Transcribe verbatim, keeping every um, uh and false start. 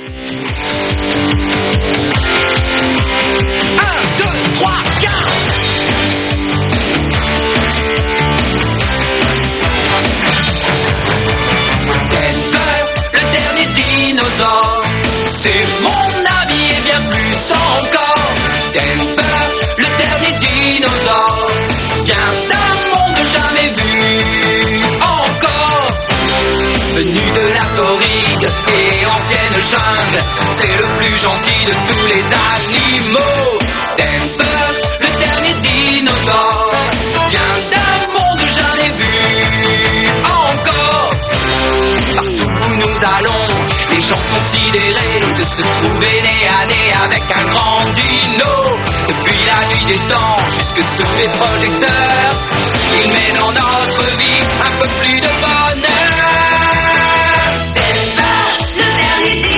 Un, deux, trois, quatre. Denver, le dernier dinosaure, c'est mon ami et bien plus encore. Denver, le dernier dinosaure, vient d'un monde jamais vu encore. Venu de la Floride et en pleine jungle, c'est le plus gentil de tous les animaux. Denver, le dernier dinosaure, vient d'un monde jamais vu encore. Partout où nous allons, les gens sont sidérés de se trouver nez à nez avec un grand dino. Depuis la nuit des temps jusque sous les projecteurs, il met dans notre vie un peu plus de bonheur. Denver, le dernier dino.